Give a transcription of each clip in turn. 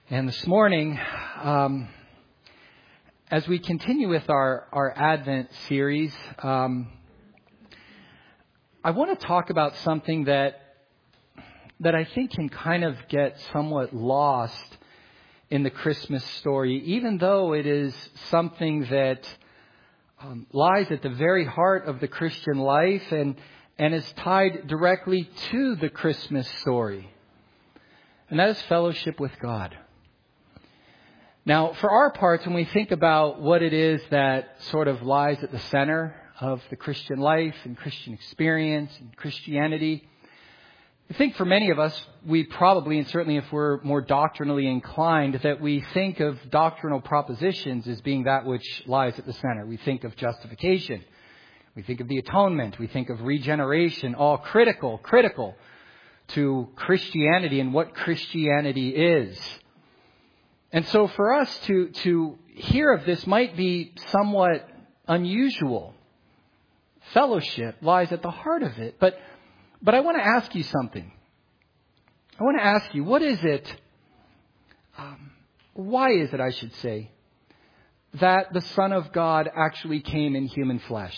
And this morning, as we continue with our Advent series, I want to talk about something that I think can kind of get somewhat lost in the Christmas story, even though it is something that lies at the very heart of the Christian life and is tied directly to the Christmas story. And that is fellowship with God. Now, for our parts, when we think about what it is that sort of lies at the center of the Christian life and Christian experience and Christianity, I think for many of us, we probably, and certainly if we're more doctrinally inclined, that we think of doctrinal propositions as being that which lies at the center. We think of justification. We think of the atonement. We think of regeneration, all critical to Christianity and what Christianity is. And so for us to hear of this might be somewhat unusual. Fellowship lies at the heart of it. But I want to ask you something. I want to ask you, what is it, why is it, I should say, that the Son of God actually came in human flesh?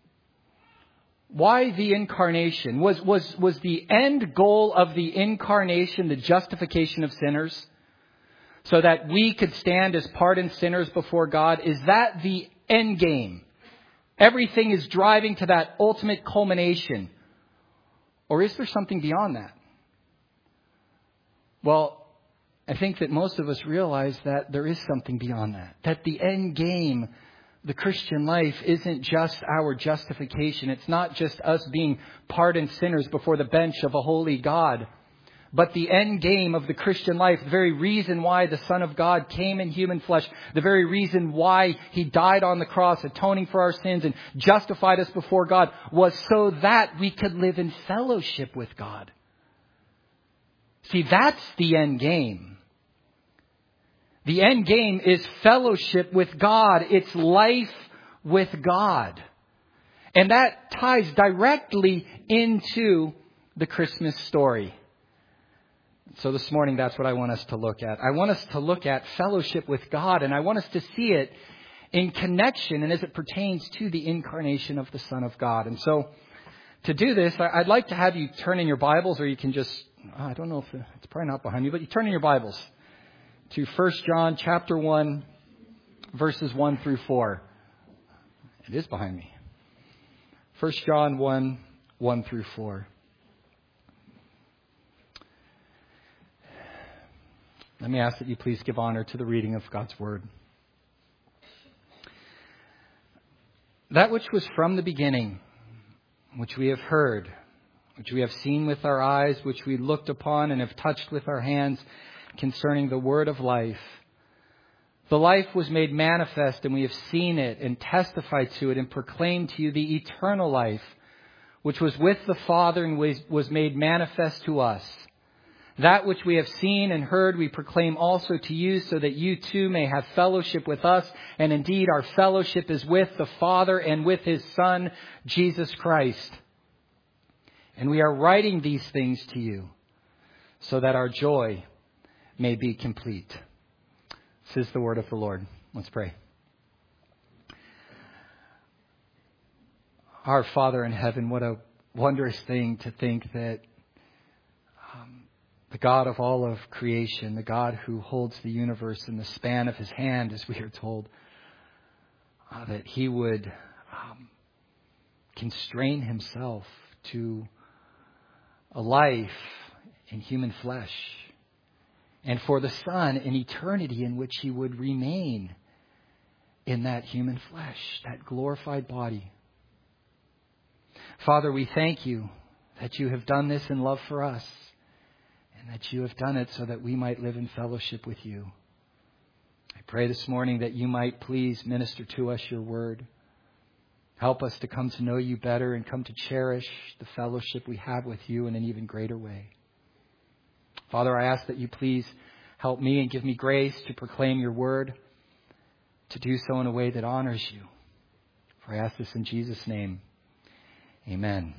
Why the incarnation? Was the end goal of the incarnation the justification of sinners? So that we could stand as pardoned sinners before God? Is that the end game? Everything is driving to that ultimate culmination. Or is there something beyond that? Well, I think that most of us realize that there is something beyond that. That the end game, the Christian life, isn't just our justification. It's not just us being pardoned sinners before the bench of a holy God. But the end game of the Christian life, the very reason why the Son of God came in human flesh, the very reason why He died on the cross, atoning for our sins and justified us before God, was so that we could live in fellowship with God. See, that's the end game. The end game is fellowship with God. It's life with God. And that ties directly into the Christmas story. So this morning, that's what I want us to look at. I want us to look at fellowship with God, and I want us to see it in connection and as it pertains to the incarnation of the Son of God. And so to do this, I'd like to have you turn in your Bibles, or you can just, I don't know if it's probably not behind you, but you turn in your Bibles to 1 John chapter 1, verses 1 through 4. It is behind me. 1 John 1, 1 through 4. Let me ask that you please give honor to the reading of God's Word. That which was from the beginning, which we have heard, which we have seen with our eyes, which we looked upon and have touched with our hands concerning the word of life. The life was made manifest, and we have seen it and testified to it and proclaimed to you the eternal life, which was with the Father and was made manifest to us. That which we have seen and heard we proclaim also to you, so that you too may have fellowship with us. And indeed our fellowship is with the Father and with His Son, Jesus Christ. And we are writing these things to you so that our joy may be complete. This is the word of the Lord. Let's pray. Our Father in heaven, what a wondrous thing to think that the God of all of creation, the God who holds the universe in the span of His hand, as we are told, that He would constrain Himself to a life in human flesh, and for the Son in eternity in which He would remain in that human flesh, that glorified body. Father, we thank you that you have done this in love for us, and that you have done it so that we might live in fellowship with you. I pray this morning that you might please minister to us your word. Help us to come to know you better and come to cherish the fellowship we have with you in an even greater way. Father, I ask that you please help me and give me grace to proclaim your word, to do so in a way that honors you. For I ask this in Jesus' name. Amen.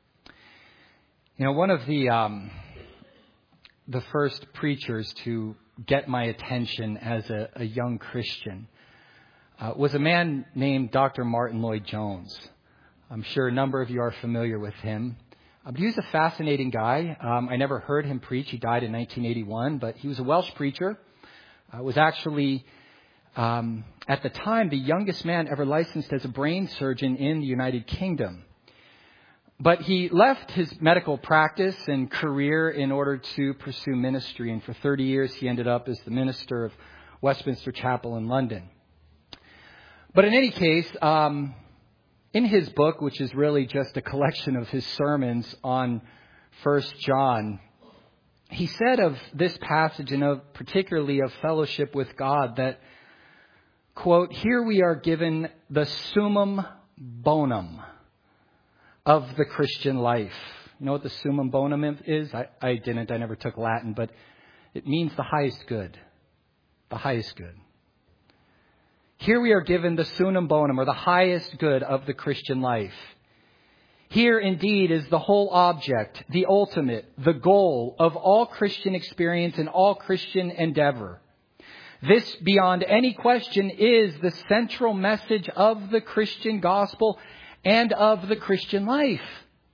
You know, one of the first preachers to get my attention as a young Christian was a man named Dr. Martin Lloyd-Jones. I'm sure a number of you are familiar with him. But he was a fascinating guy. I never heard him preach. He died in 1981, but he was a Welsh preacher. Was actually, at the time, the youngest man ever licensed as a brain surgeon in the United Kingdom. But he left his medical practice and career in order to pursue ministry. And for 30 years, he ended up as the minister of Westminster Chapel in London. But in any case, in his book, which is really just a collection of his sermons on 1 John, he said of this passage and particularly of fellowship with God that, quote, "Here we are given the summum bonum of the Christian life." You know what the summum bonum is? I didn't. I never took Latin, but it means the highest good. The highest good. Here we are given the summum bonum, or the highest good of the Christian life. Here indeed is the whole object, the ultimate, the goal of all Christian experience and all Christian endeavor. This, beyond any question, is the central message of the Christian gospel and of the Christian life.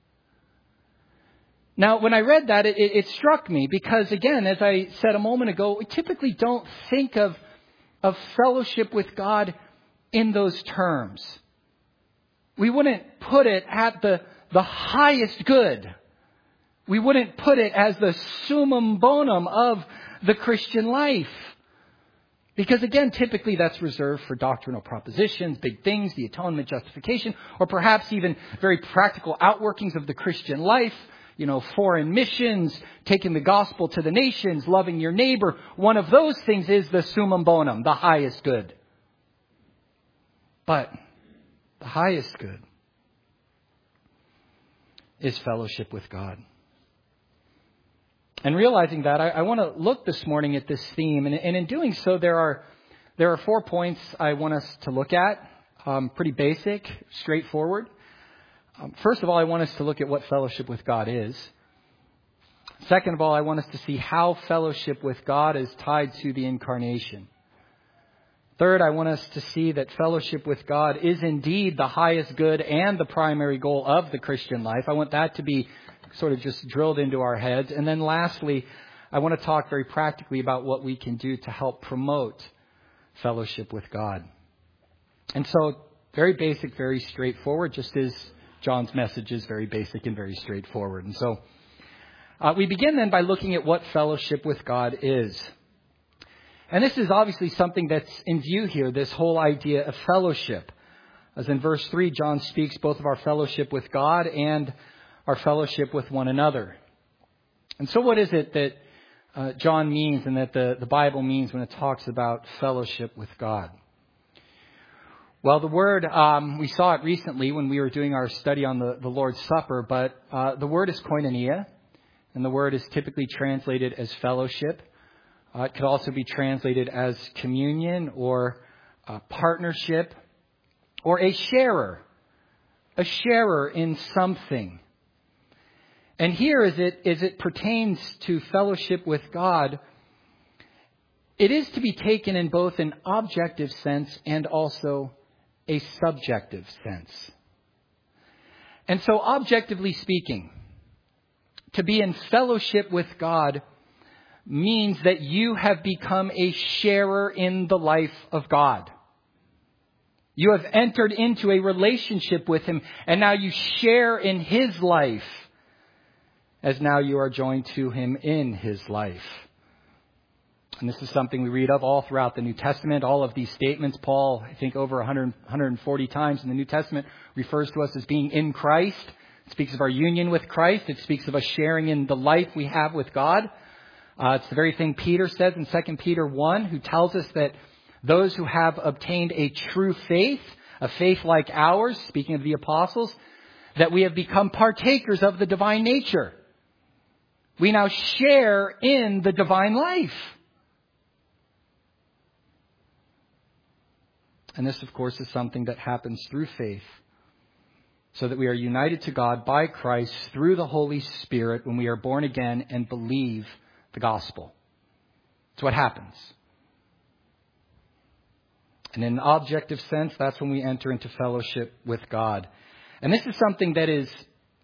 Now, when I read that, it struck me because, again, as I said a moment ago, we typically don't think of fellowship with God in those terms. We wouldn't put it at the highest good. We wouldn't put it as the summum bonum of the Christian life. Because again, typically that's reserved for doctrinal propositions, big things, the atonement, justification, or perhaps even very practical outworkings of the Christian life. You know, foreign missions, taking the gospel to the nations, loving your neighbor. One of those things is the summum bonum, the highest good. But the highest good is fellowship with God. And realizing that, I want to look this morning at this theme. And in doing so, there are 4 points I want us to look at. Pretty basic, straightforward. First of all, I want us to look at what fellowship with God is. Second of all, I want us to see how fellowship with God is tied to the incarnation. Third, I want us to see that fellowship with God is indeed the highest good and the primary goal of the Christian life. I want that to be sort of just drilled into our heads. And then lastly, I want to talk very practically about what we can do to help promote fellowship with God. And so, very basic, very straightforward, just as John's message is very basic and very straightforward. And so we begin then by looking at what fellowship with God is. And this is obviously something that's in view here, this whole idea of fellowship. As in verse 3, John speaks both of our fellowship with God and our fellowship with one another. And so what is it that John means and that the Bible means when it talks about fellowship with God? Well, the word, we saw it recently when we were doing our study on the Lord's Supper, but the word is koinonia, and the word is typically translated as fellowship. It could also be translated as communion or partnership or a sharer in something. And here, as it pertains to fellowship with God, it is to be taken in both an objective sense and also a subjective sense. And so, objectively speaking, to be in fellowship with God means that you have become a sharer in the life of God. You have entered into a relationship with Him, and now you share in His life, as now you are joined to Him in His life. And this is something we read of all throughout the New Testament. All of these statements, Paul, I think over 140 times in the New Testament, refers to us as being in Christ. It speaks of our union with Christ. It speaks of us sharing in the life we have with God. It's the very thing Peter says in 2 Peter 1, who tells us that those who have obtained a true faith, a faith like ours, speaking of the apostles, that we have become partakers of the divine nature. We now share in the divine life. And this, of course, is something that happens through faith, so that we are united to God by Christ through the Holy Spirit when we are born again and believe the gospel. It's what happens. And in an objective sense, that's when we enter into fellowship with God. And this is something that is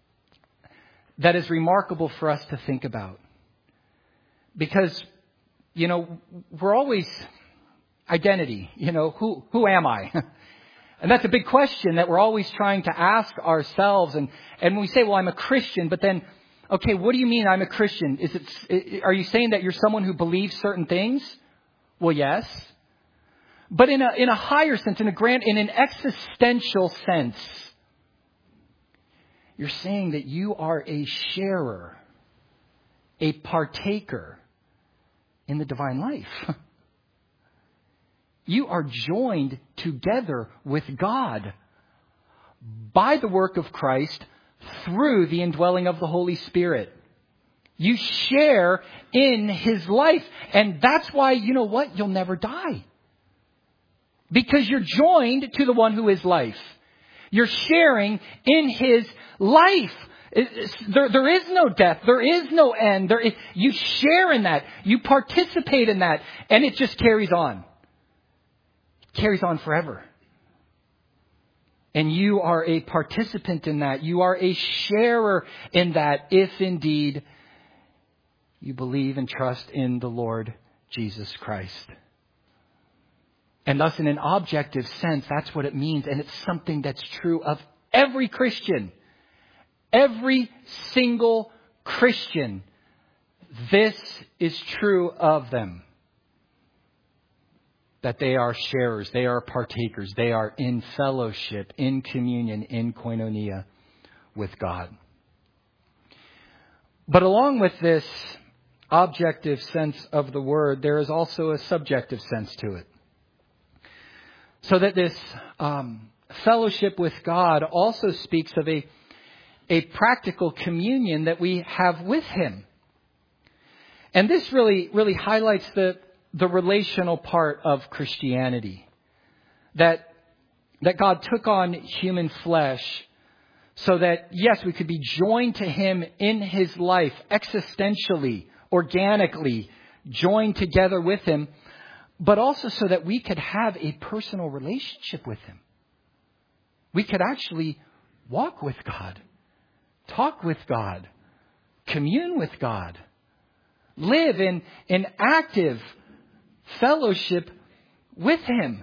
remarkable for us to think about. Because, we're always identity. Who am I? And that's a big question that we're always trying to ask ourselves. And when we say, well, I'm a Christian, but then, okay, what do you mean I'm a Christian? Are you saying that you're someone who believes certain things? Well, yes. But in a higher sense, in an existential sense, you're saying that you are a sharer, a partaker in the divine life. You are joined together with God by the work of Christ through the indwelling of the Holy Spirit. You share in His life. And that's why, you'll never die. Because you're joined to the one who is life. You're sharing in His life. There is no death. There is no end. You share in that. You participate in that. And it just carries on. It carries on forever. And you are a participant in that. You are a sharer in that if indeed you believe and trust in the Lord Jesus Christ. And thus, in an objective sense, that's what it means. And it's something that's true of every Christian. Every single Christian. This is true of them. That they are sharers, they are partakers, they are in fellowship, in communion, in koinonia with God. But along with this objective sense of the word, there is also a subjective sense to it. So that this fellowship with God also speaks of a practical communion that we have with Him. And this really highlights the relational part of Christianity. That God took on human flesh so that, yes, we could be joined to Him in His life, existentially, organically, joined together with Him, but also so that we could have a personal relationship with Him. We could actually walk with God, talk with God, commune with God, live in active fellowship with Him.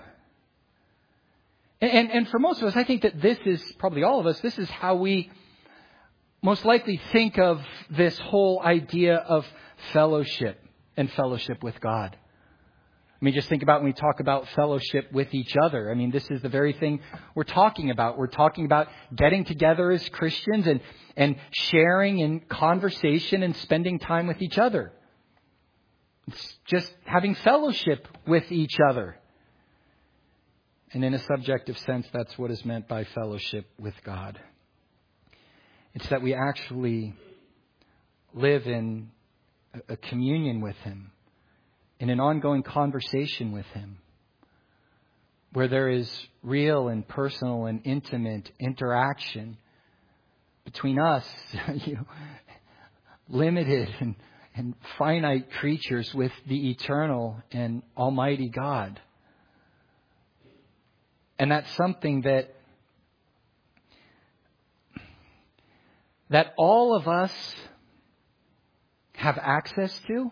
And for most of us, I think that this is, probably all of us, this is how we most likely think of this whole idea of fellowship and fellowship with God. I mean, just think about when we talk about fellowship with each other. I mean, this is the very thing we're talking about. We're talking about getting together as Christians and sharing in conversation and spending time with each other. It's just having fellowship with each other. And in a subjective sense, that's what is meant by fellowship with God. It's that we actually live in a communion with Him, in an ongoing conversation with Him, where there is real and personal and intimate interaction between us, limited and finite creatures, with the eternal and almighty God. And that's something that all of us have access to,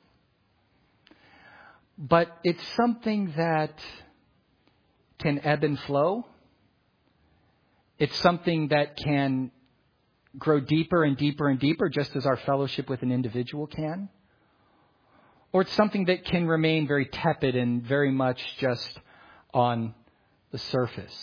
but it's something that can ebb and flow. It's something that can grow deeper and deeper and deeper, just as our fellowship with an individual can. Or it's something that can remain very tepid and very much just on the surface.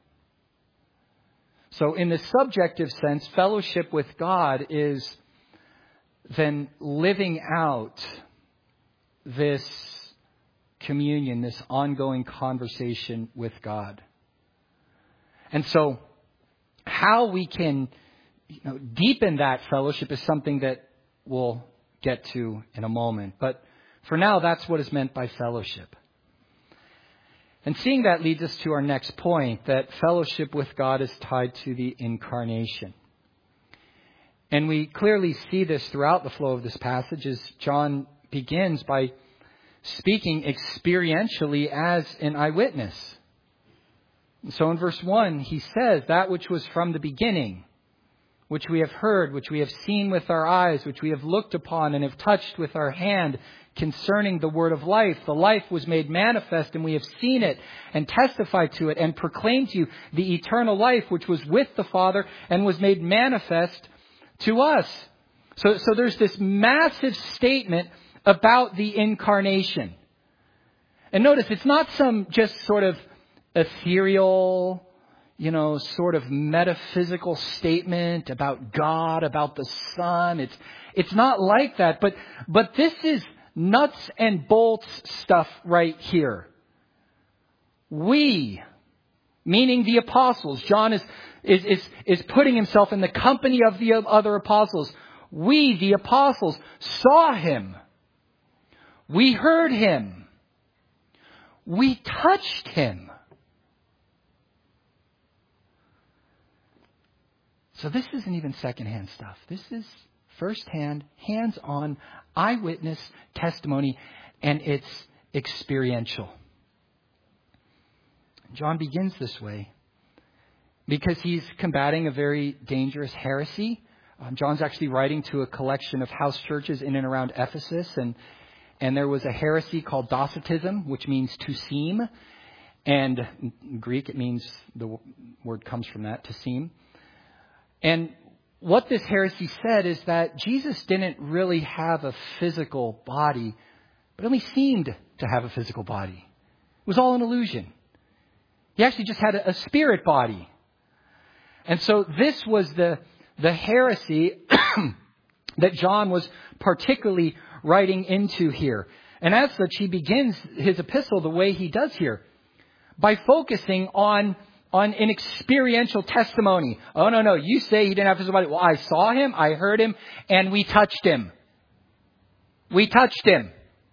So in the subjective sense, fellowship with God is then living out this communion, this ongoing conversation with God. And so how we can deepen that fellowship is something that we'll get to in a moment. But for now, that's what is meant by fellowship. And seeing that leads us to our next point, that fellowship with God is tied to the incarnation. And we clearly see this throughout the flow of this passage as John begins by speaking experientially as an eyewitness. So in verse 1, he says, that which was from the beginning, which we have heard, which we have seen with our eyes, which we have looked upon and have touched with our hand, concerning the word of life. The life was made manifest, and we have seen it and testified to it and proclaimed to you the eternal life which was with the Father and was made manifest to us. So there's this massive statement about the incarnation. And notice, it's not some just sort of ethereal, sort of metaphysical statement about God, about the Son. It's not like that. But this is nuts and bolts stuff right here. We, meaning the apostles, John is putting himself in the company of the other apostles. We, the apostles, saw him. We heard him. We touched him. So this isn't even secondhand stuff. This is firsthand, hands-on, eyewitness testimony, and it's experiential. John begins this way because he's combating a very dangerous heresy. John's actually writing to a collection of house churches in and around Ephesus, and there was a heresy called Docetism, which means to seem, and in Greek it means, the word comes from that, to seem. And what this heresy said is that Jesus didn't really have a physical body, but only seemed to have a physical body. It was all an illusion. He actually just had a spirit body. And so this was the heresy that John was particularly writing into here. And as such, he begins his epistle the way he does here, by focusing on an experiential testimony. Oh, no, you say he didn't have physical body. Well, I saw him, I heard him, and we touched him. We touched him.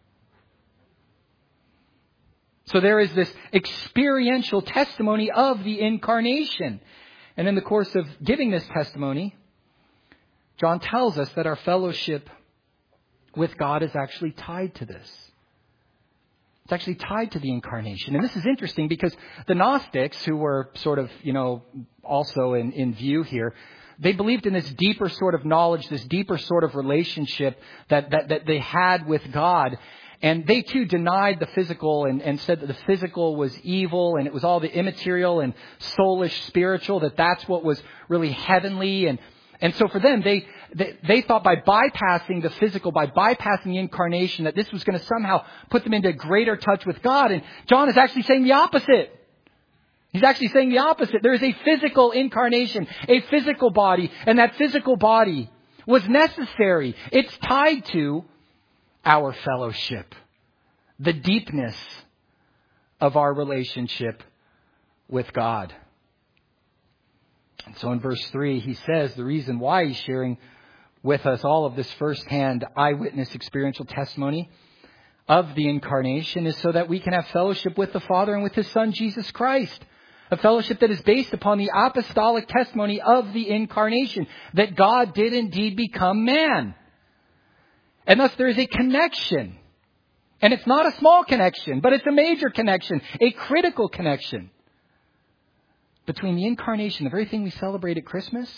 So there is this experiential testimony of the incarnation. And in the course of giving this testimony, John tells us that our fellowship with God is actually tied to this. It's actually tied to the incarnation. And this is interesting because the Gnostics, who were sort of, also in view here, they believed in this deeper sort of knowledge, this deeper sort of relationship that they had with God. And they too denied the physical and said that the physical was evil and it was all the immaterial and soulish spiritual, that's what was really heavenly. And so for them, they thought by bypassing the physical, by bypassing the incarnation, that this was going to somehow put them into greater touch with God. And John is actually saying the opposite. He's actually saying the opposite. There is a physical incarnation, a physical body, and that physical body was necessary. It's tied to our fellowship, the deepness of our relationship with God. And so in verse 3, he says the reason why he's sharing with us all of this firsthand eyewitness experiential testimony of the incarnation is so that we can have fellowship with the Father and with his Son, Jesus Christ. A fellowship that is based upon the apostolic testimony of the incarnation, that God did indeed become man. And thus there is a connection. And it's not a small connection, but it's a major connection, a critical connection between the incarnation, the very thing we celebrate at Christmas,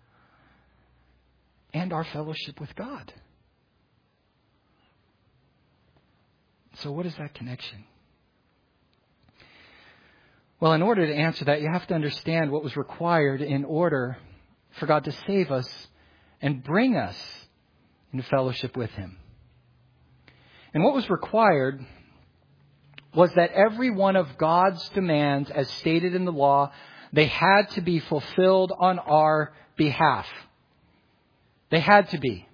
and our fellowship with God. So what is that connection? Well, in order to answer that, you have to understand what was required in order for God to save us and bring us into fellowship with him. And what was required was that every one of God's demands, as stated in the law, they had to be fulfilled on our behalf. They had to be.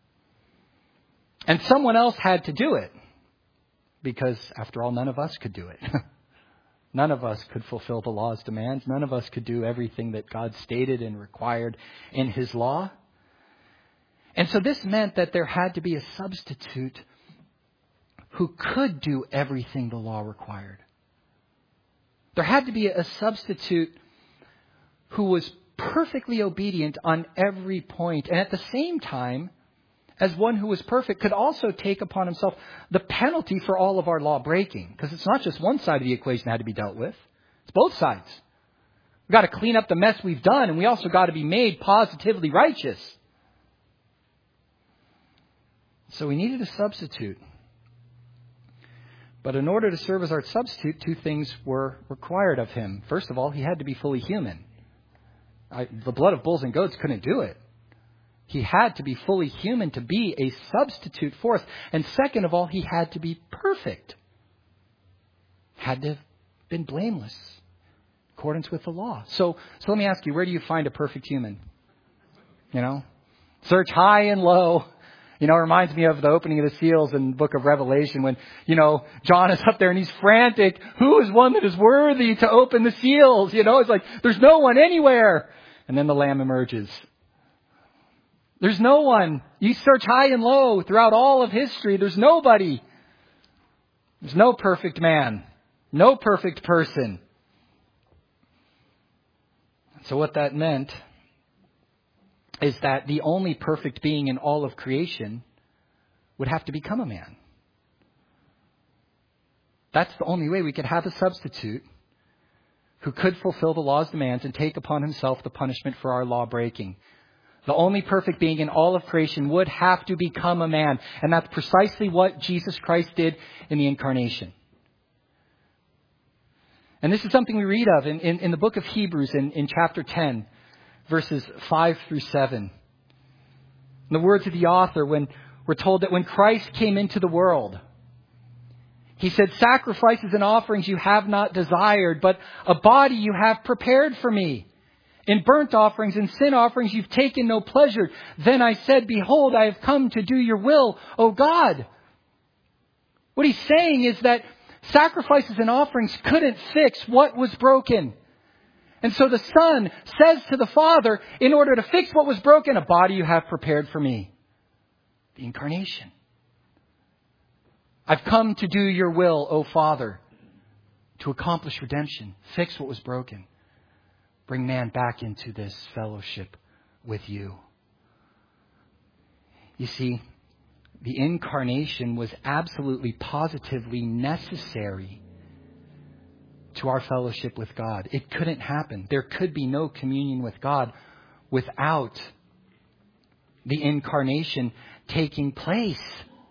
And someone else had to do it. Because, after all, none of us could do it. None of us could fulfill the law's demands. None of us could do everything that God stated and required in his law. And so this meant that there had to be a substitute who could do everything the law required. There had to be a substitute who was perfectly obedient on every point, and at the same time, as one who was perfect, could also take upon himself the penalty for all of our law breaking. Because it's not just one side of the equation that had to be dealt with. It's both sides. We've got to clean up the mess we've done, and we also got to be made positively righteous. So we needed a substitute. But in order to serve as our substitute, two things were required of him. First of all, he had to be fully human. The blood of bulls and goats couldn't do it. He had to be fully human to be a substitute for us. And second of all, he had to be perfect. Had to have been blameless in accordance with the law. So let me ask you, where do you find a perfect human? Search high and low. It reminds me of the opening of the seals in the book of Revelation when, John is up there and he's frantic. Who is one that is worthy to open the seals? It's like, there's no one anywhere. And then the Lamb emerges. There's no one. You search high and low throughout all of history. There's nobody. There's no perfect man. No perfect person. So what that meant is that the only perfect being in all of creation would have to become a man. That's the only way we could have a substitute who could fulfill the law's demands and take upon himself the punishment for our law breaking. The only perfect being in all of creation would have to become a man. And that's precisely what Jesus Christ did in the incarnation. And this is something we read of in the book of Hebrews in chapter 10, verses 5 through 7. In the words of the author, when we're told that when Christ came into the world, he said, "Sacrifices and offerings you have not desired, but a body you have prepared for me. In burnt offerings and sin offerings you've taken no pleasure. Then I said, behold, I have come to do your will, O God." What he's saying is that sacrifices and offerings couldn't fix what was broken. And so the Son says to the Father, in order to fix what was broken, a body you have prepared for me. The incarnation. I've come to do your will, O Father, to accomplish redemption, fix what was broken. Bring man back into this fellowship with you. You see, the incarnation was absolutely, positively necessary to our fellowship with God. It couldn't happen. There could be no communion with God without the incarnation taking place.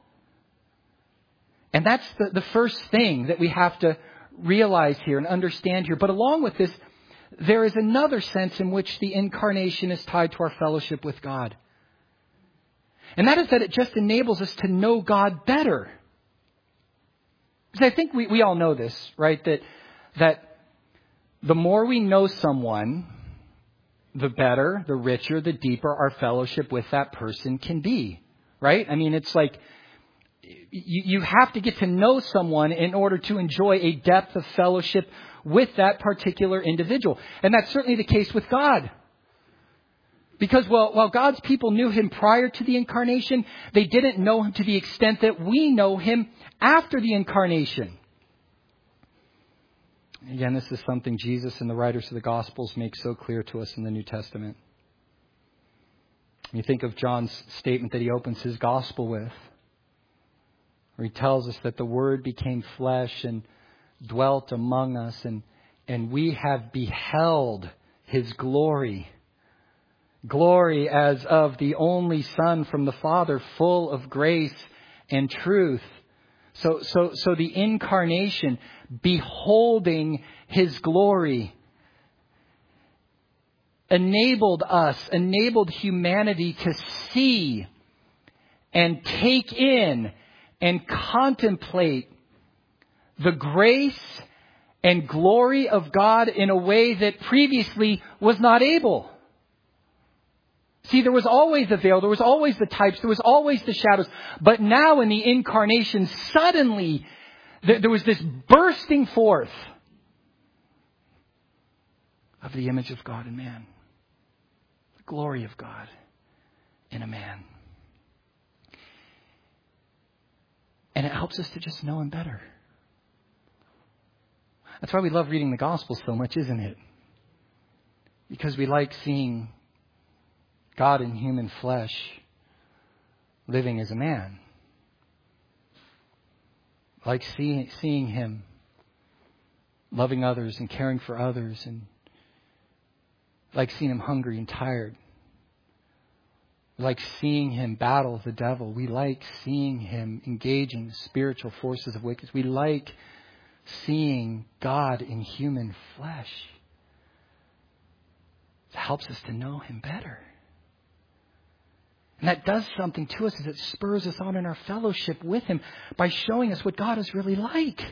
And that's the first thing that we have to realize here and understand here. But along with this, there is another sense in which the incarnation is tied to our fellowship with God. And that is that it just enables us to know God better. Because I think we all know this, right? That the more we know someone, the better, the richer, the deeper our fellowship with that person can be. Right? I mean, it's like you have to get to know someone in order to enjoy a depth of fellowship with that particular individual. And that's certainly the case with God. Because while God's people knew him prior to the incarnation, they didn't know him to the extent that we know him after the incarnation. Again, this is something Jesus and the writers of the Gospels make so clear to us in the New Testament. You think of John's statement that he opens his Gospel with, where he tells us that the Word became flesh and dwelt among us, and we have beheld his glory. Glory as of the only Son from the Father, full of grace and truth. So the incarnation, beholding his glory, enabled humanity to see and take in and contemplate the grace and glory of God in a way that previously was not able. See, there was always a veil, there was always the types, there was always the shadows. But now in the incarnation, suddenly there was this bursting forth of the image of God in man. The glory of God in a man. And it helps us to just know him better. That's why we love reading the Gospels so much, isn't it? Because we like seeing God in human flesh, living as a man. Like seeing him loving others and caring for others, and like seeing him hungry and tired. Like seeing him battle the devil. We like seeing him engaging spiritual forces of wickedness. We like seeing God in human flesh. It helps us to know him better. And that does something to us as it spurs us on in our fellowship with him by showing us what God is really like.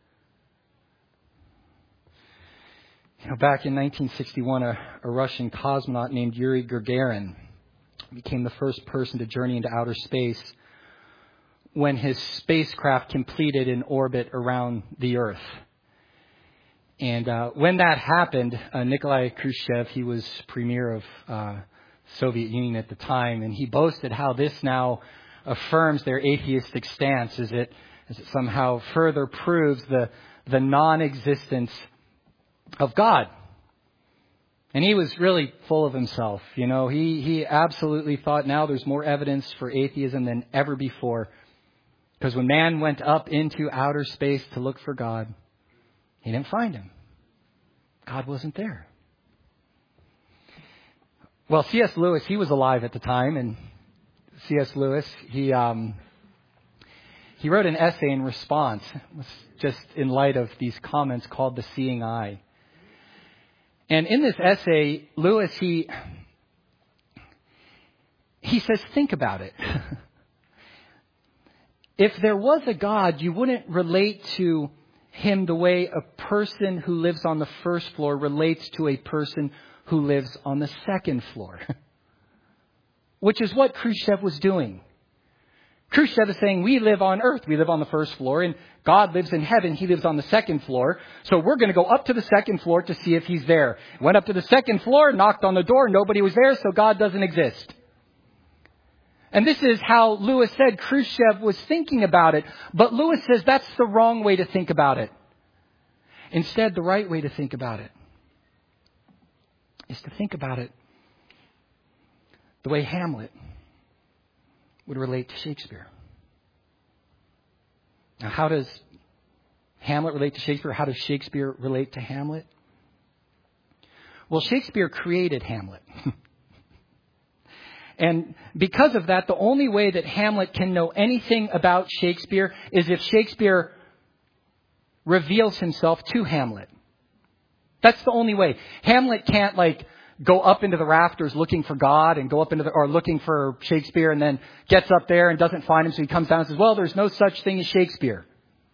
Back in 1961, a Russian cosmonaut named Yuri Gagarin became the first person to journey into outer space when his spacecraft completed an orbit around the Earth. And when that happened, Nikolai Khrushchev, he was premier of Soviet Union at the time, and he boasted how this now affirms their atheistic stance, as it somehow further proves the non-existence of God. And he was really full of himself. He absolutely thought now there's more evidence for atheism than ever before. Because when man went up into outer space to look for God, he didn't find him. God wasn't there. Well, C.S. Lewis, he was alive at the time, and C.S. Lewis, he wrote an essay in response, just in light of these comments, called The Seeing Eye. And in this essay, Lewis, he says, think about it. If there was a God, you wouldn't relate to him the way a person who lives on the first floor relates to a person who lives on the second floor. Which is what Khrushchev was doing. Khrushchev is saying, we live on earth. We live on the first floor, and God lives in heaven. He lives on the second floor. So we're going to go up to the second floor to see if he's there. Went up to the second floor, knocked on the door. Nobody was there, so God doesn't exist. And this is how Lewis said Khrushchev was thinking about it. But Lewis says that's the wrong way to think about it. Instead, the right way to think about it is to think about it the way Hamlet would relate to Shakespeare. Now, how does Hamlet relate to Shakespeare? How does Shakespeare relate to Hamlet? Well, Shakespeare created Hamlet. And because of that, the only way that Hamlet can know anything about Shakespeare is if Shakespeare reveals himself to Hamlet. That's the only way. Hamlet can't go up into the rafters looking for God and go up into or looking for Shakespeare and then gets up there and doesn't find him. So he comes down and says, well, there's no such thing as Shakespeare.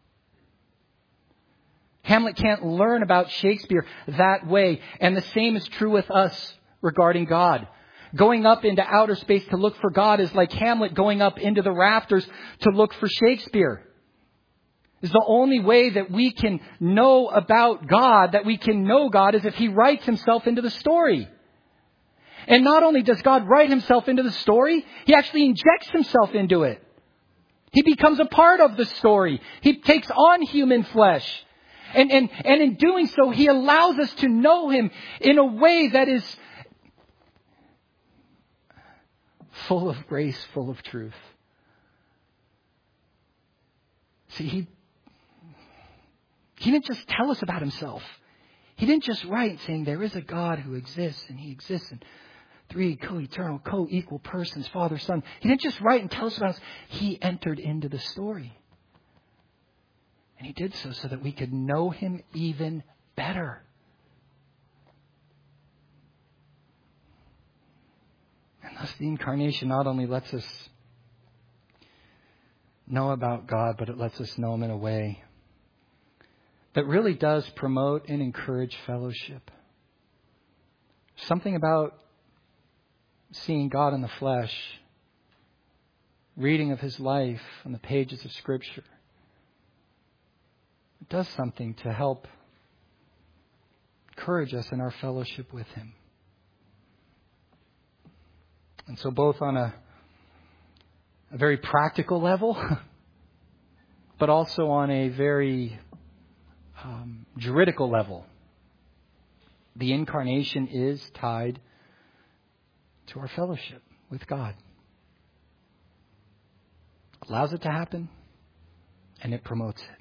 Hamlet can't learn about Shakespeare that way. And the same is true with us regarding God. Going up into outer space to look for God is like Hamlet going up into the rafters to look for Shakespeare. It's the only way that we can know about God, that we can know God, is if he writes himself into the story. And not only does God write himself into the story, he actually injects himself into it. He becomes a part of the story. He takes on human flesh. And in doing so, he allows us to know him in a way that is full of grace, full of truth. See, he didn't just tell us about himself. He didn't just write saying there is a God who exists, and he exists in three co-eternal, co-equal persons, Father, Son. He didn't just write and tell us about us. He entered into the story. And he did so that we could know him even better. And thus the incarnation not only lets us know about God, but it lets us know him in a way that really does promote and encourage fellowship. Something about seeing God in the flesh, reading of his life on the pages of Scripture. It does something to help encourage us in our fellowship with him. And so both on a very practical level, but also on a very juridical level, the incarnation is tied to our fellowship with God. allows it to happen, and it promotes it.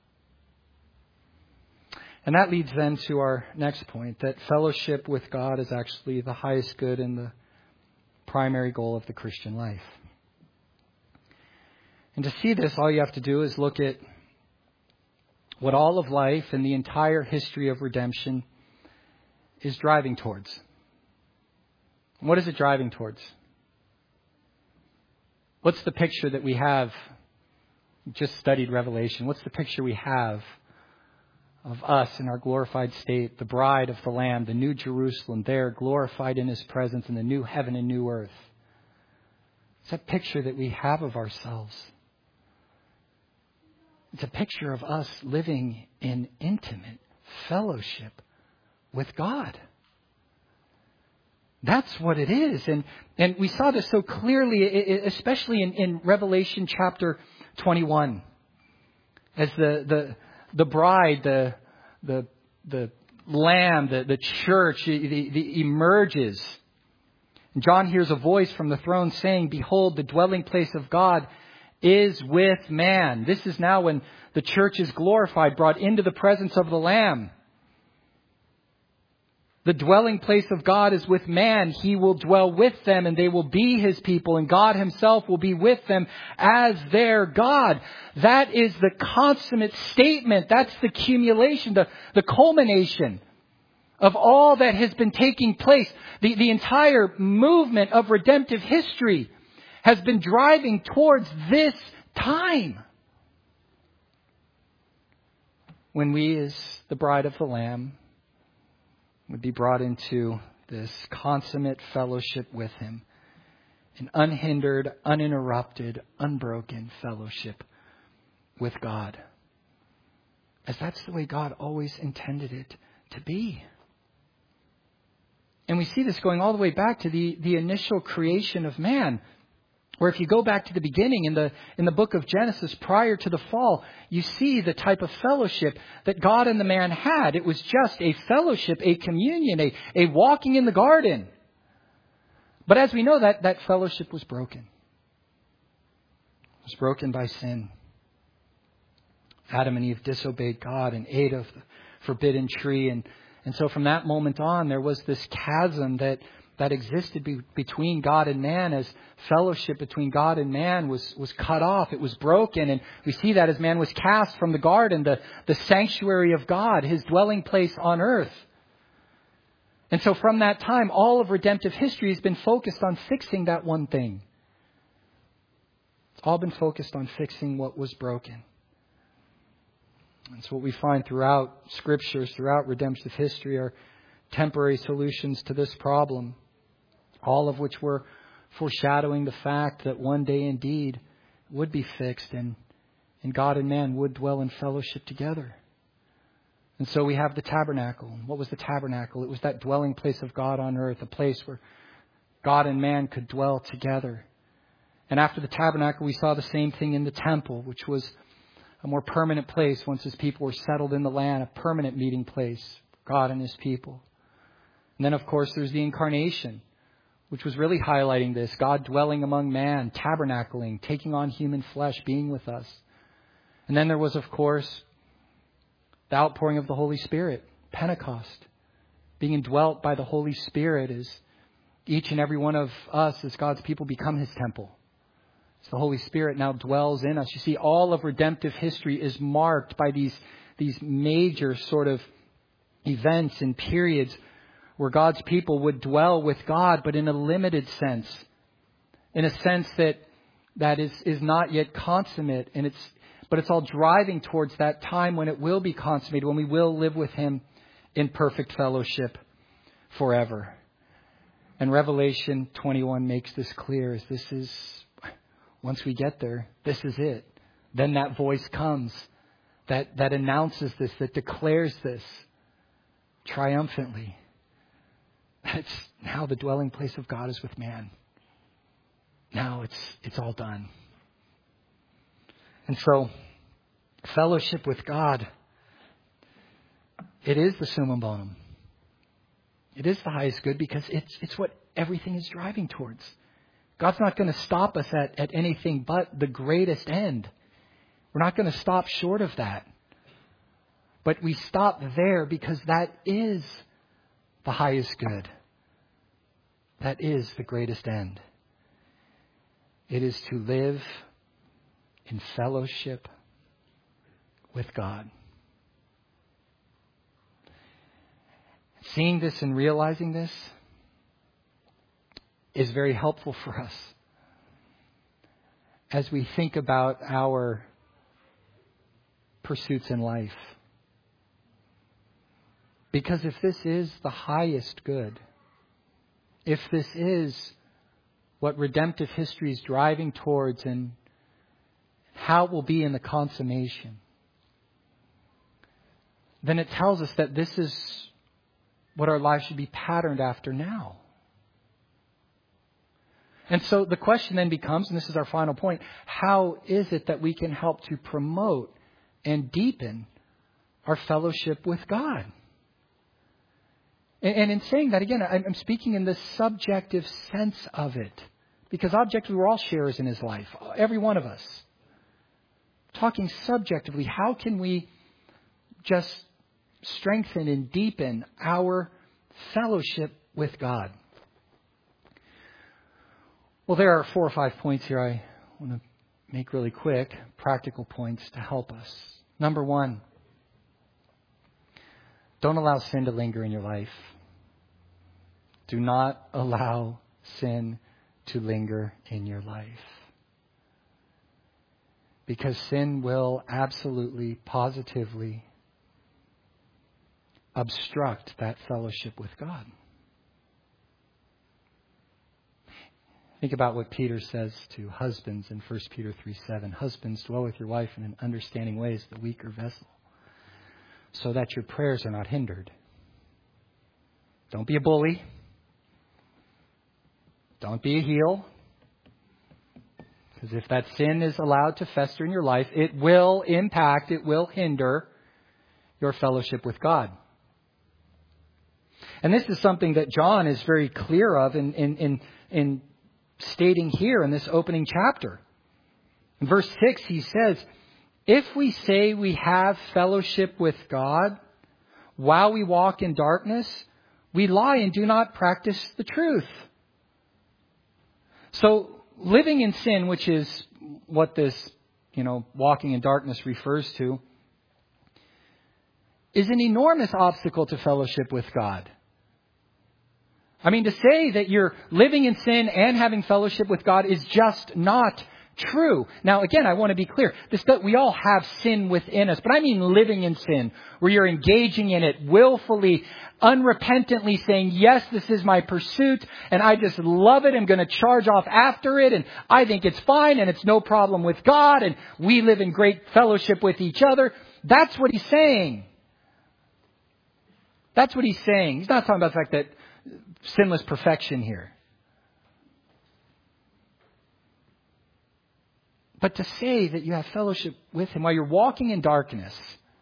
And that leads then to our next point, that fellowship with God is actually the highest good and the primary goal of the Christian life. And to see this, all you have to do is look at what all of life and the entire history of redemption is driving towards. What is it driving towards? What's the picture that we have? Just studied Revelation. What's the picture we have of us in our glorified state, the bride of the Lamb, the new Jerusalem, there glorified in His presence in the new heaven and new earth? It's that picture that we have of ourselves. It's a picture of us living in intimate fellowship with God. That's what it is. And we saw this so clearly, especially in Revelation chapter 21. As the bride, the Lamb, the church, emerges. And John hears a voice from the throne saying, "Behold, the dwelling place of God is with man." This is now when the church is glorified, brought into the presence of the Lamb. The dwelling place of God is with man. He will dwell with them and they will be His people, and God Himself will be with them as their God. That is the consummate statement. That's the accumulation, the culmination of all that has been taking place. The entire movement of redemptive history has been driving towards this time, when we, as the bride of the Lamb, would be brought into this consummate fellowship with Him. An unhindered, uninterrupted, unbroken fellowship with God. As that's the way God always intended it to be. And we see this going all the way back to the initial creation of man. Where if you go back to the beginning in the book of Genesis, prior to the fall, you see the type of fellowship that God and the man had. It was just a fellowship, a communion, a walking in the garden. But as we know, that fellowship was broken. It was broken by sin. Adam and Eve disobeyed God and ate of the forbidden tree. And so from that moment on, there was this chasm that existed between God and man, as fellowship between God and man was cut off. It was broken. And we see that as man was cast from the garden, the sanctuary of God, His dwelling place on earth. And so from that time, all of redemptive history has been focused on fixing that one thing. It's all been focused on fixing what was broken. That's what we find throughout Scriptures, throughout redemptive history, are temporary solutions to this problem. All of which were foreshadowing the fact that one day indeed would be fixed and God and man would dwell in fellowship together. And so we have the tabernacle. What was the tabernacle? It was that dwelling place of God on earth, a place where God and man could dwell together. And after the tabernacle, we saw the same thing in the temple, which was a more permanent place once His people were settled in the land, a permanent meeting place for God and His people. And then, of course, there's the incarnation, which was really highlighting this. God dwelling among man, tabernacling, taking on human flesh, being with us. And then there was, of course, the outpouring of the Holy Spirit, Pentecost, being indwelt by the Holy Spirit as each and every one of us as God's people become His temple. So the Holy Spirit now dwells in us. You see, all of redemptive history is marked by these major sort of events and periods where God's people would dwell with God, but in a limited sense. In a sense that is not yet consummate. But it's all driving towards that time when it will be consummated, when we will live with Him in perfect fellowship forever. And Revelation 21 makes this clear. As this is, once we get there, this is it. Then that voice comes that announces this, that declares this triumphantly. It's now the dwelling place of God is with man. Now it's all done. And so, fellowship with God, it is the summum bonum. It is the highest good because it's what everything is driving towards. God's not going to stop us at anything but the greatest end. We're not going to stop short of that. But we stop there because that is the highest good. That is the greatest end. It is to live in fellowship with God. Seeing this and realizing this is very helpful for us as we think about our pursuits in life. Because if this is the highest good, if this is what redemptive history is driving towards and how it will be in the consummation, then it tells us that this is what our lives should be patterned after now. And so the question then becomes, and this is our final point, how is it that we can help to promote and deepen our fellowship with God? And in saying that, again, I'm speaking in the subjective sense of it. Because objectively, we're all sharers in His life. Every one of us. Talking subjectively, how can we just strengthen and deepen our fellowship with God? Well, there are 4 or 5 points here I want to make really quick. Practical points to help us. Number 1. Don't allow sin to linger in your life. Do not allow sin to linger in your life. Because sin will absolutely, positively obstruct that fellowship with God. Think about what Peter says to husbands in 1 Peter 3:7. Husbands, dwell with your wife in an understanding way as the weaker vessel, so that your prayers are not hindered. Don't be a bully. Don't be a heel. Because if that sin is allowed to fester in your life, it will impact, it will hinder your fellowship with God. And this is something that John is very clear of in stating here in this opening chapter. In verse 6, he says, if we say we have fellowship with God while we walk in darkness, we lie and do not practice the truth. So living in sin, which is what this, walking in darkness refers to, is an enormous obstacle to fellowship with God. I mean, to say that you're living in sin and having fellowship with God is just not true. Now, again, I want to be clear. We all have sin within us, but I mean living in sin, where you're engaging in it willfully, unrepentantly saying, yes, this is my pursuit, and I just love it. I'm going to charge off after it, and I think it's fine, and it's no problem with God, and we live in great fellowship with each other. That's what he's saying. That's what he's saying. He's not talking about the fact that sinless perfection here. But to say that you have fellowship with Him while you're walking in darkness,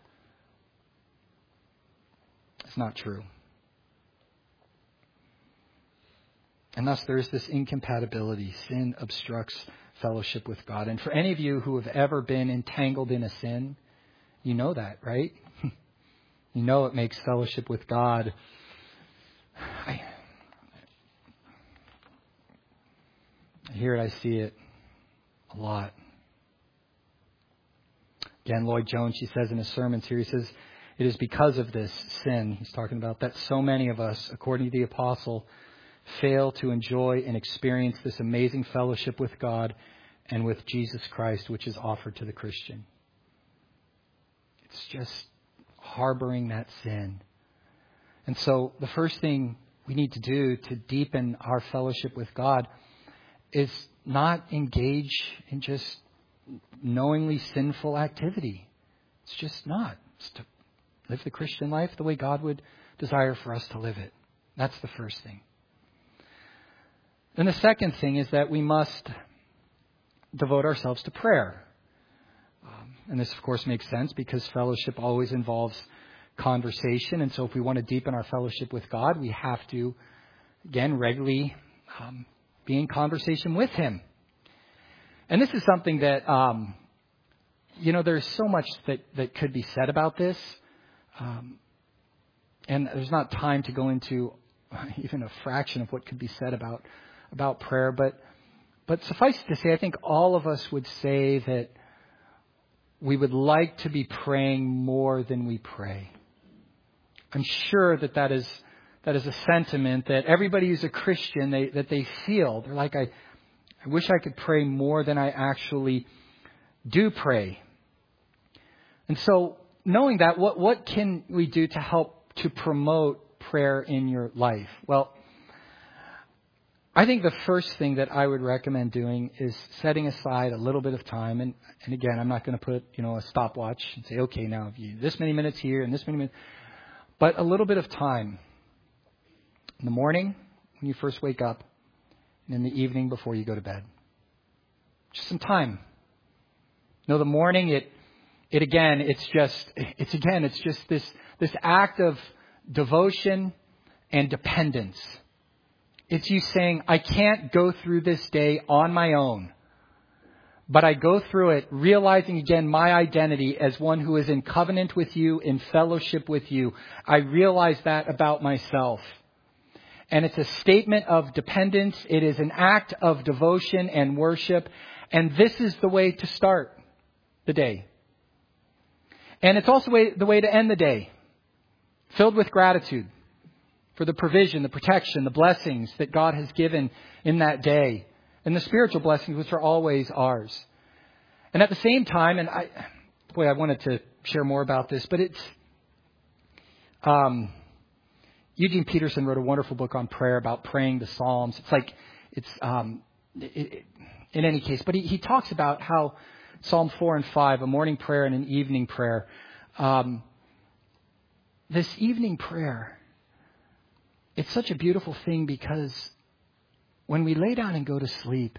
it's not true. And thus there is this incompatibility. Sin obstructs fellowship with God. And for any of you who have ever been entangled in a sin, you know that, right? You know it makes fellowship with God. I hear it, I see it a lot. Again, Lloyd Jones, he says in his sermons here, he says, it is because of this sin, he's talking about, that so many of us, according to the apostle, fail to enjoy and experience this amazing fellowship with God and with Jesus Christ, which is offered to the Christian. It's just harboring that sin. And so the first thing we need to do to deepen our fellowship with God is not engage in just knowingly sinful activity. It's just not. It's to live the Christian life the way God would desire for us to live it. That's the first thing. And the second thing is that we must devote ourselves to prayer. And this, of course, makes sense because fellowship always involves conversation. And so if we want to deepen our fellowship with God, we have to, again, regularly be in conversation with Him. And this is something that, there's so much that could be said about this. And there's not time to go into even a fraction of what could be said about prayer. But suffice it to say, I think all of us would say that we would like to be praying more than we pray. I'm sure that is a sentiment that everybody who's a Christian, that they feel. They're like, I wish I could pray more than I actually do pray. And so, knowing that, what can we do to help to promote prayer in your life? Well, I think the first thing that I would recommend doing is setting aside a little bit of time. And again, I'm not going to put, a stopwatch and say, okay, now this many minutes here and this many minutes. But a little bit of time in the morning when you first wake up and in the evening before you go to bed. Just some time. The morning, it's just this act of devotion and dependence. It's you saying, I can't go through this day on my own, but I go through it realizing again my identity as one who is in covenant with you, in fellowship with you. I realize that about myself. And it's a statement of dependence. It is an act of devotion and worship. And this is the way to start the day. And it's also the way to end the day, filled with gratitude for the provision, the protection, the blessings that God has given in that day, and the spiritual blessings which are always ours. And at the same time, and I wanted to share more about this, but it's Eugene Peterson wrote a wonderful book on prayer about praying the Psalms. In any case, but he talks about how Psalm 4 and 5, a morning prayer and an evening prayer. This evening prayer, it's such a beautiful thing because when we lay down and go to sleep,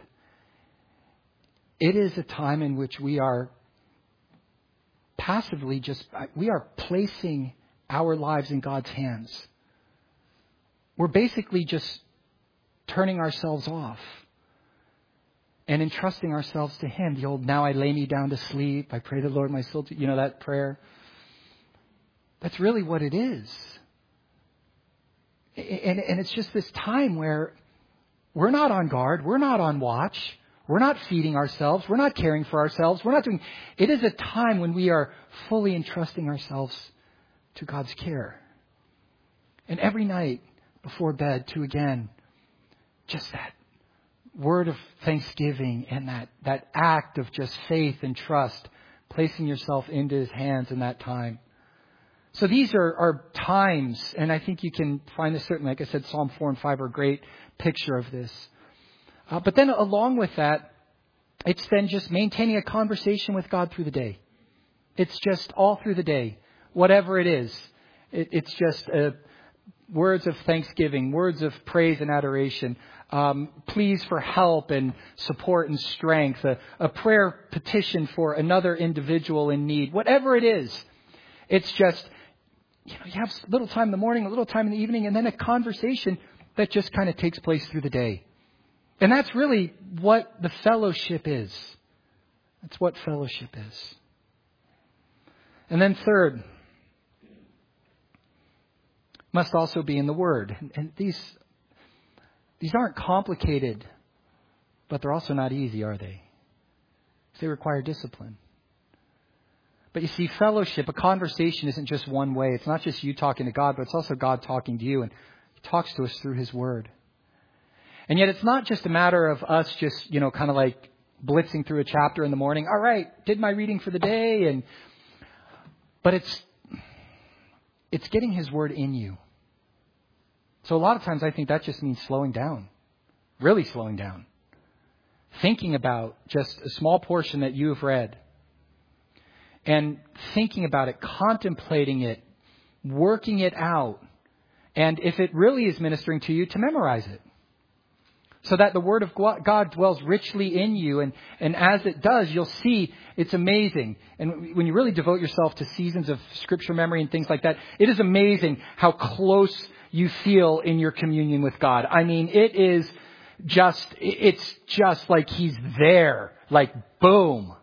it is a time in which we are passively we are placing our lives in God's hands. We're basically just turning ourselves off and entrusting ourselves to Him. The old, now I lay me down to sleep. I pray the Lord my soul to, that prayer. That's really what it is. And it's just this time where we're not on guard. We're not on watch. We're not feeding ourselves. We're not caring for ourselves. It is a time when we are fully entrusting ourselves to God's care. And every night before bed, again, just that word of thanksgiving and that act of just faith and trust, placing yourself into His hands in that time. So these are times, and I think you can find this certainly, like I said, Psalm 4 and 5 are a great picture of this. But then along with that, it's then just maintaining a conversation with God through the day. It's just all through the day, whatever it is. It's just words of thanksgiving, words of praise and adoration, pleas for help and support and strength, a prayer petition for another individual in need, whatever it is. It's just, you have a little time in the morning, a little time in the evening, and then a conversation that just kind of takes place through the day. And that's really what the fellowship is. That's what fellowship is. And then third, must also be in the Word. And these aren't complicated, but they're also not easy, are they? They require discipline. But you see, fellowship, a conversation isn't just one way. It's not just you talking to God, but it's also God talking to you. And He talks to us through His Word. And yet it's not just a matter of us just, kind of like blitzing through a chapter in the morning. All right, did my reading for the day. But it's getting His Word in you. So a lot of times I think that just means slowing down. Really slowing down. Thinking about just a small portion that you have read. And thinking about it, contemplating it, working it out. And if it really is ministering to you, to memorize it. So that the Word of God dwells richly in you. And as it does, you'll see it's amazing. And when you really devote yourself to seasons of Scripture memory and things like that, it is amazing how close you feel in your communion with God. I mean, it is it's just like He's there, like boom.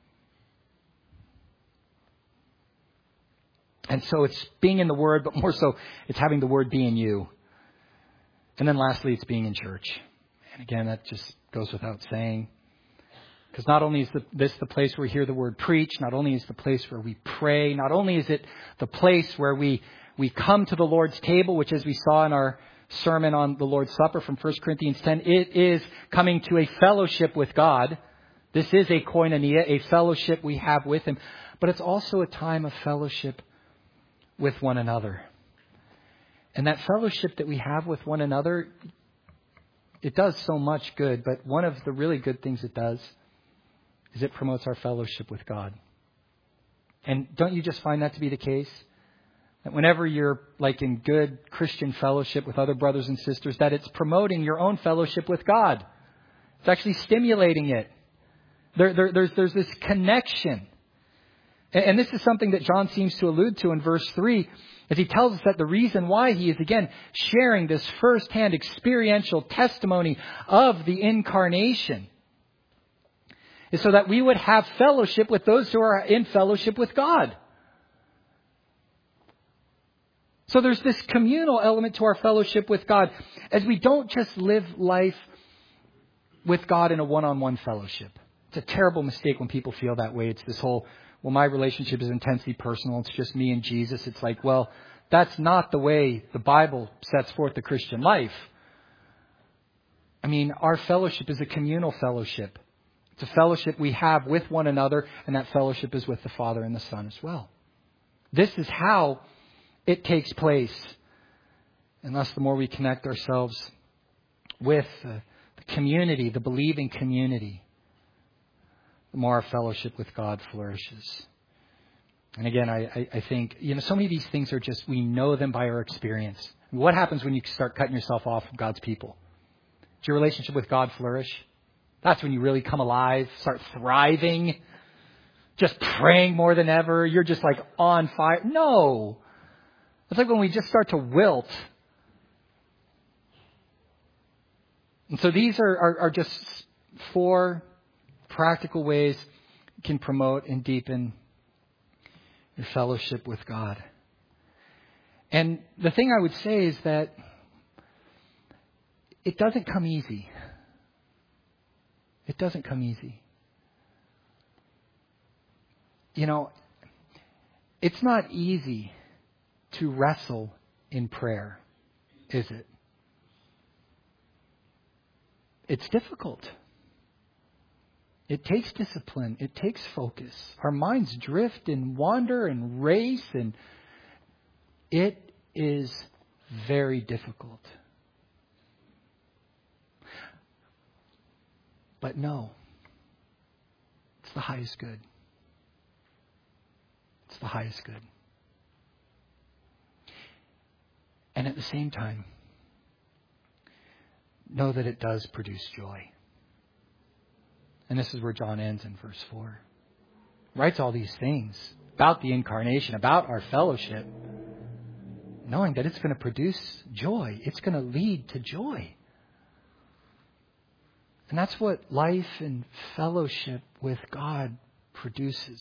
And so it's being in the Word, but more so it's having the Word be in you. And then lastly, it's being in church. And again, that just goes without saying. Because not only is this the place where we hear the Word preached, not only is the place where we pray, not only is it the place where we come to the Lord's table, which as we saw in our sermon on the Lord's Supper from 1 Corinthians 10, it is coming to a fellowship with God. This is a koinonia, a fellowship we have with Him. But it's also a time of fellowship with one another. And that fellowship that we have with one another, it does so much good. But one of the really good things it does is it promotes our fellowship with God. And don't you just find that to be the case? That whenever you're like in good Christian fellowship with other brothers and sisters, that it's promoting your own fellowship with God. It's actually stimulating it. There's this connection. And this is something that John seems to allude to in verse 3, as he tells us that the reason why he is, again, sharing this firsthand experiential testimony of the incarnation is so that we would have fellowship with those who are in fellowship with God. So there's this communal element to our fellowship with God, as we don't just live life with God in a one-on-one fellowship. It's a terrible mistake when people feel that way. It's this whole, well, my relationship is intensely personal. It's just me and Jesus. It's like, well, that's not the way the Bible sets forth the Christian life. I mean, our fellowship is a communal fellowship. It's a fellowship we have with one another, and that fellowship is with the Father and the Son as well. This is how it takes place. And thus, the more we connect ourselves with the community, the believing community, the more our fellowship with God flourishes. And again, I think, so many of these things are just, we know them by our experience. What happens when you start cutting yourself off from God's people? Does your relationship with God flourish? That's when you really come alive, start thriving, just praying more than ever. You're just like on fire. No. It's like when we just start to wilt. And so these are just 4 practical ways you can promote and deepen your fellowship with God. And the thing I would say is that it doesn't come easy. It doesn't come easy. It's not easy to wrestle in prayer, is it? It's difficult. It takes discipline. It takes focus. Our minds drift and wander and race, and it is very difficult. But no, it's the highest good. It's the highest good. And at the same time, know that it does produce joy. And this is where John ends in verse 4. Writes all these things about the incarnation, about our fellowship, knowing that it's going to produce joy. It's going to lead to joy. And that's what life and fellowship with God produces.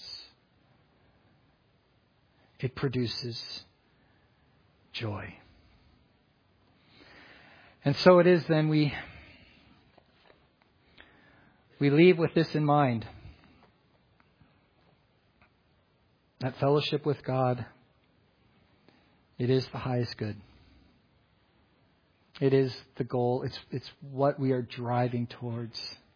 It produces joy. And so it is then we leave with this in mind. That fellowship with God, it is the highest good. It is the goal. It's what we are driving towards.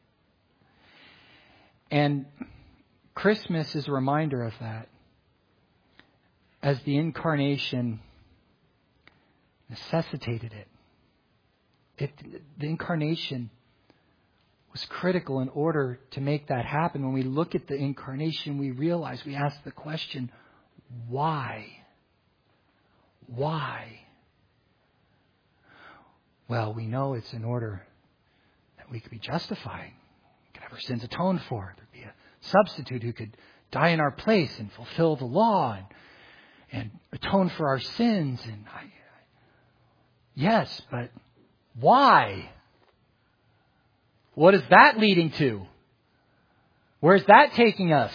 And Christmas is a reminder of that. As the incarnation necessitated it. The incarnation was critical in order to make that happen. When we look at the incarnation, we realize, we ask the question, why? Why? Well, we know it's in order that we could be justified, could have our sins atoned for. There'd be a substitute who could die in our place and fulfill the law and atone for our sins. And yes, but why? What is that leading to? Where's that taking us?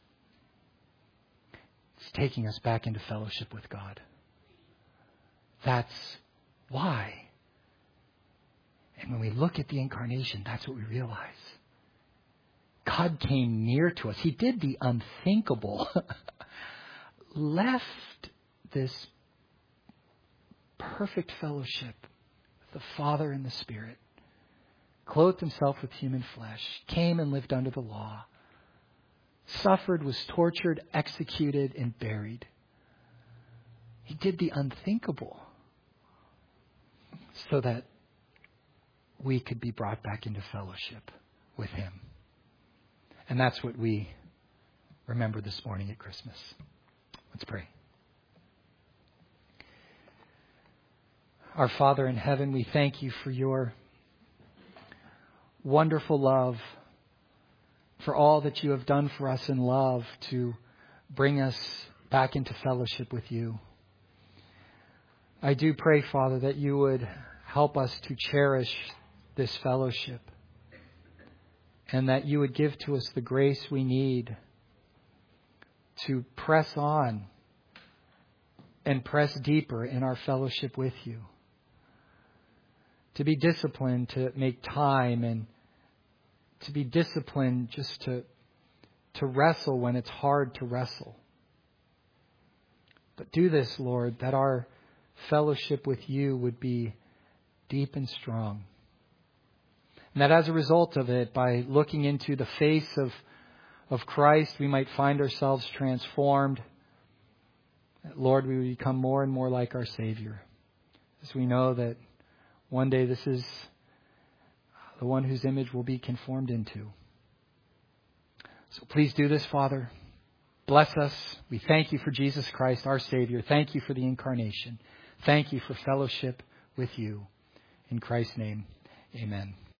It's taking us back into fellowship with God. That's why. And when we look at the incarnation, that's what we realize. God came near to us. He did the unthinkable. Left this perfect fellowship with the Father and the Spirit. Clothed himself with human flesh. Came and lived under the law. Suffered, was tortured, executed, and buried. He did the unthinkable so that we could be brought back into fellowship with him. And that's what we remember this morning at Christmas. Let's pray. Our Father in heaven, we thank you for your wonderful love, for all that you have done for us in love to bring us back into fellowship with you. I do pray, Father, that you would help us to cherish this fellowship and that you would give to us the grace we need to press on and press deeper in our fellowship with you. To be disciplined to make time and to be disciplined just to wrestle when it's hard to wrestle. But do this, Lord, that our fellowship with you would be deep and strong. And that as a result of it, by looking into the face of Christ, we might find ourselves transformed. That, Lord, we would become more and more like our Savior. As we know that one day this is the one whose image will be conformed into. So please do this, Father. Bless us. We thank you for Jesus Christ, our Savior. Thank you for the incarnation. Thank you for fellowship with you. In Christ's name, amen.